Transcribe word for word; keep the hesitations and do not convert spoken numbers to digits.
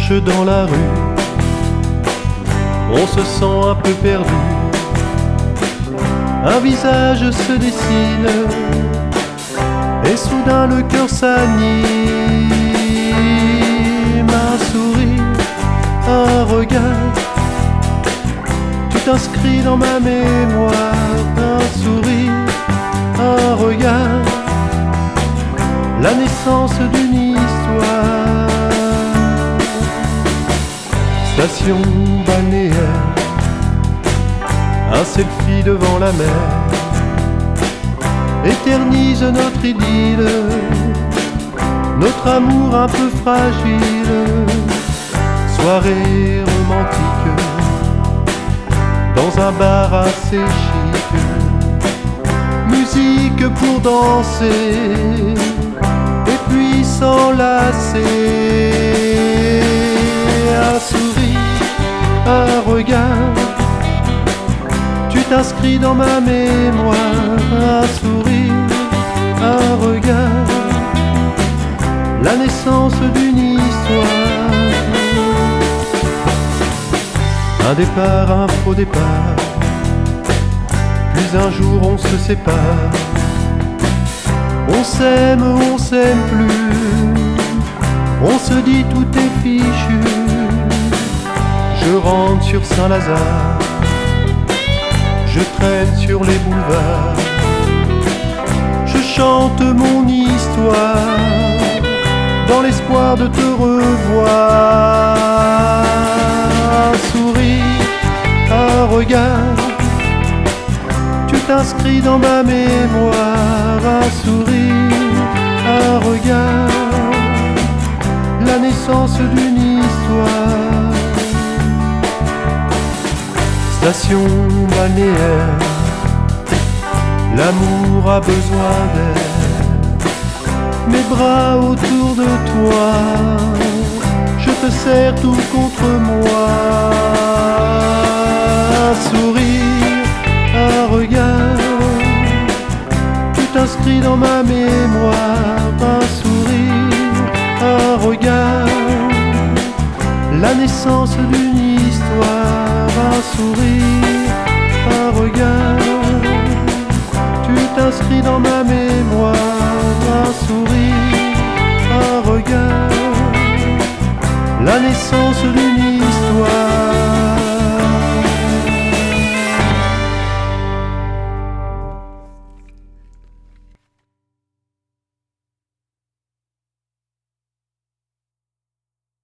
marche dans la rue, on se sent un peu perdu. Un visage se dessine et soudain le cœur s'anime. Un sourire, un regard, tu t'inscris dans ma mémoire. Un sourire, un regard, la naissance d'une histoire. Station balnéaire, un selfie devant la mer éternise notre idylle, notre amour un peu fragile. Soirée romantique dans un bar assez chic, musique pour danser et puis s'enlacer. Un sourire, un regard, tu t'inscris dans ma mémoire. Un sourire, un regard, la naissance d'une histoire. Un départ, un faux départ, puis un jour on se sépare. On s'aime, on s'aime plus, on se dit tout est fichu. Je rentre sur Saint-Lazare, je traîne sur les boulevards, je chante mon histoire dans l'espoir de te revoir. Un sourire, un regard, tu t'inscris dans ma mémoire. Un sourire, un regard, la naissance d'une histoire. Station balnéaire, l'amour a besoin d'air. Mes bras autour de toi, je te serre tout contre moi. Un sourire, un regard, tu t'inscris dans ma mémoire. Un sourire, un regard, la naissance d'une histoire. Un sourire, un regard, tu t'inscris dans ma mémoire. Un sourire, un regard, la naissance d'une